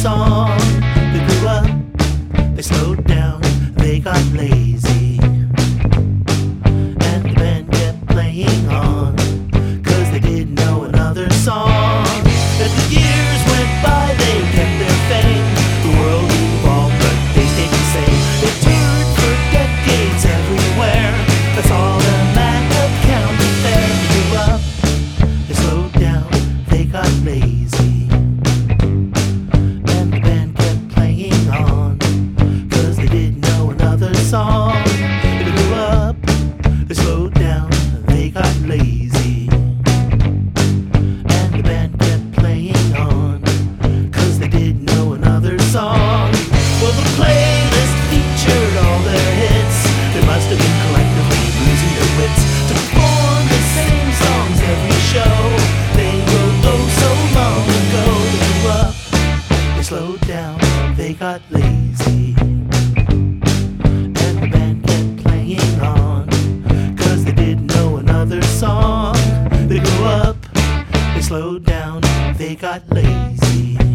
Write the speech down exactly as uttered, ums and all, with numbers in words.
song. They grew up, they slowed down, they got lazy, and the band kept playing on, cause they didn't know another song. As the years went by, they kept their fame. The world evolved, but they stayed the same. They toured for decades everywhere. That's all that mattered, counted there. They grew up, they slowed down, they got lazy, and the band kept playing on, cause they didn't know another song. They grew up, they slowed down, they got lazy, and the band kept playing on, cause they didn't know another song. Well, the playlist featured all their hits. They must have been collectively losing their wits to perform the same songs every show. They wrote oh so long ago. They grew up, they slowed down, they got lazy, and the band kept playing on, cause they didn't know another song. They grew up, they slowed down, they got lazy.